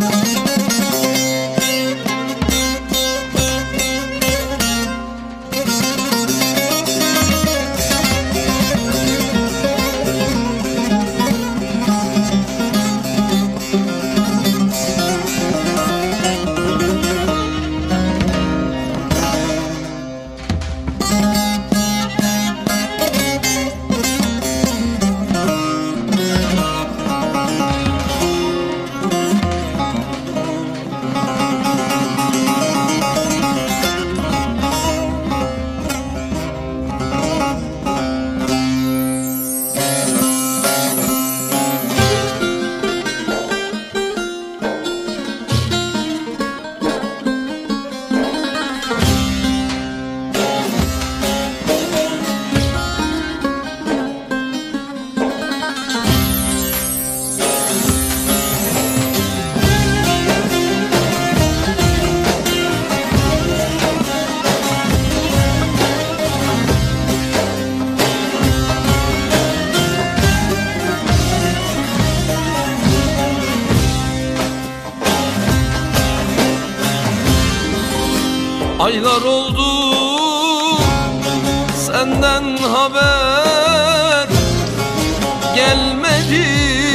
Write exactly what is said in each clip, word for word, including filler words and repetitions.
Aylar oldu senden haber gelmedi.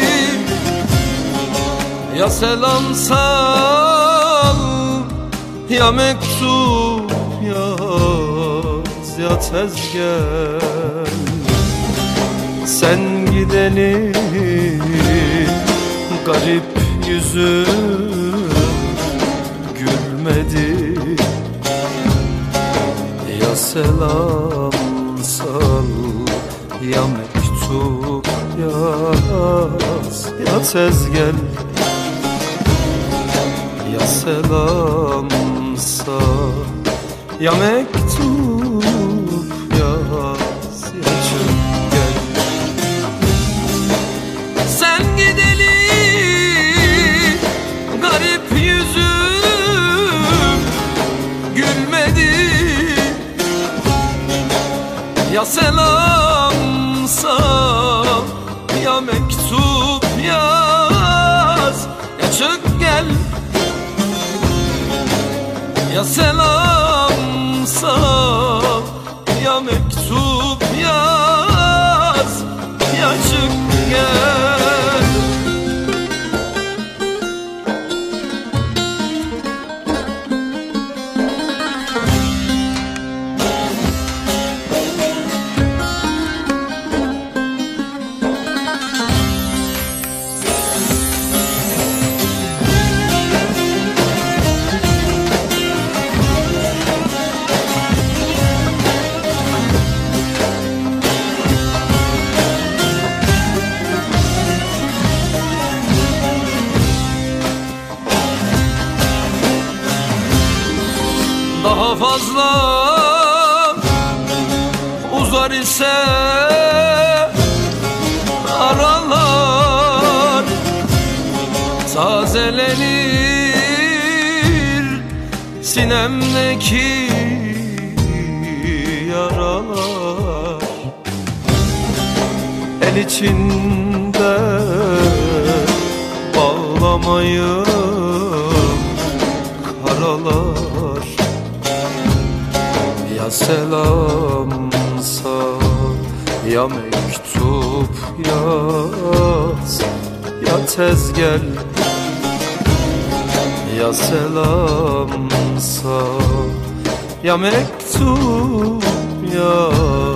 Ya selam sal, ya mektup yaz, ya tez gel. Sen gideni garip yüzüm gülmedi. Ya selam sal, ya mektup yaz, ya tez gel. Ya selam sal, ya mektup yaz, ya çık gel. Sen gideli garip yüzüm gülmedi. Ya selam sal, ya mektup yaz, ya çık gel. Ya selam sal, ya mektup yaz, ya çık gel. Daha fazla uzar ise aralar, tazelenir sinemdeki yaralar. El içinde bağlamayı karalar. Ya selam sal, ya mektup yaz, ya tez gel. Ya selam sal, ya mektup yaz,